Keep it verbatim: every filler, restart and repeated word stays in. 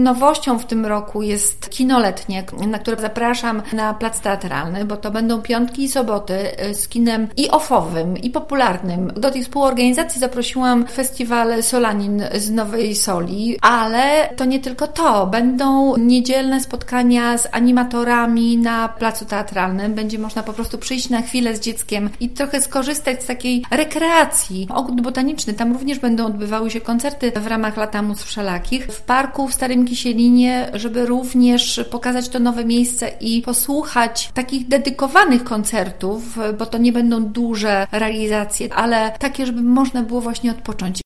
Nowością w tym roku jest kino letnie, na które zapraszam na Plac Teatralny, bo to będą piątki i soboty z kinem i ofowym, i popularnym. Do tej współorganizacji zaprosiłam festiwal Solanin z Nowej Soli, ale to nie tylko to. Będą niedzielne spotkania z animatorami na Placu Teatralnym. Będzie można po prostu przyjść na chwilę z dzieckiem i trochę skorzystać z takiej rekreacji. Ogród botaniczny, tam również będą odbywały się koncerty w ramach Lata Mus Wszelakich. W parku w Starym Kisielinie, żeby również pokazać to nowe miejsce i posłuchać takich dedykowanych koncertów, bo to nie będą duże realizacje, ale takie, żeby można było właśnie odpocząć.